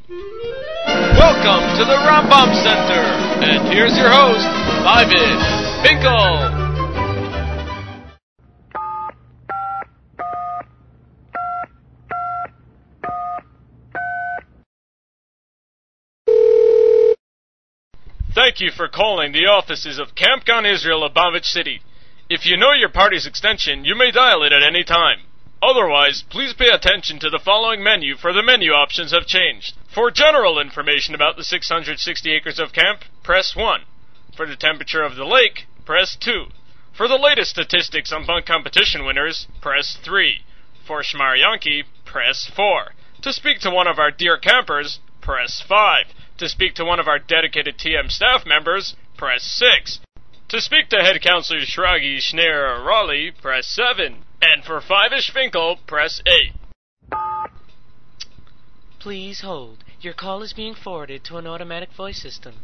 Welcome to the Rambam Center, and here's your host, Five-ish Finkel. Thank you for calling the offices of Camp Gan Israel Lubavitch City. If you know your party's extension, you may dial it at any time. Otherwise, please pay attention to the following menu, for the menu options have changed. For general information about the 660 acres of camp, press 1. For the temperature of the lake, press 2. For the latest statistics on bunk competition winners, press 3. For Shmar Yankee, press 4. To speak to one of our dear campers, press 5. To speak to one of our dedicated TM staff members, press 6. To speak to head counselor Shragi Schneer Raleigh, press 7. And for Five-ish Finkel, press 8. Please hold. Your call is being forwarded to an automatic voice system.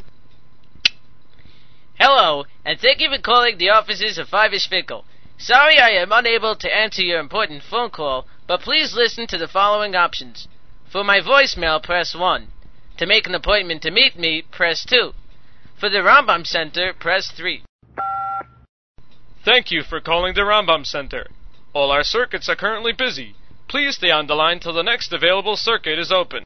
Hello, and thank you for calling the offices of Five-ish Finkel. Sorry I am unable to answer your important phone call, but please listen to the following options. For my voicemail, press 1. To make an appointment to meet me, press 2. For the Rambam Center, press 3. Thank you for calling the Rambam Center. All our circuits are currently busy. Please stay on the line till the next available circuit is open.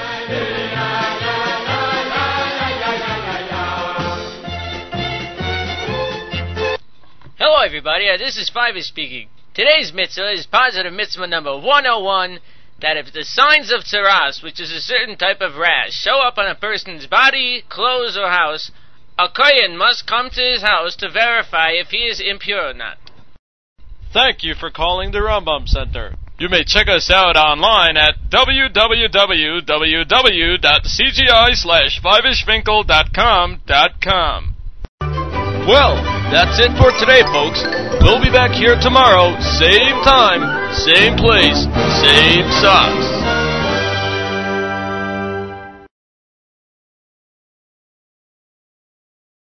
Hello everybody, this is Five-ish speaking. Today's mitzvah is positive mitzvah number 101, that if the signs of tsaras, which is a certain type of rash, show up on a person's body, clothes, or house, a kohen must come to his house to verify if he is impure or not. Thank you for calling the Rambam Center. You may check us out online at www.cgi/5ishfinkel.com. Well, that's it for today, folks. We'll be back here tomorrow, same time, same place, same socks.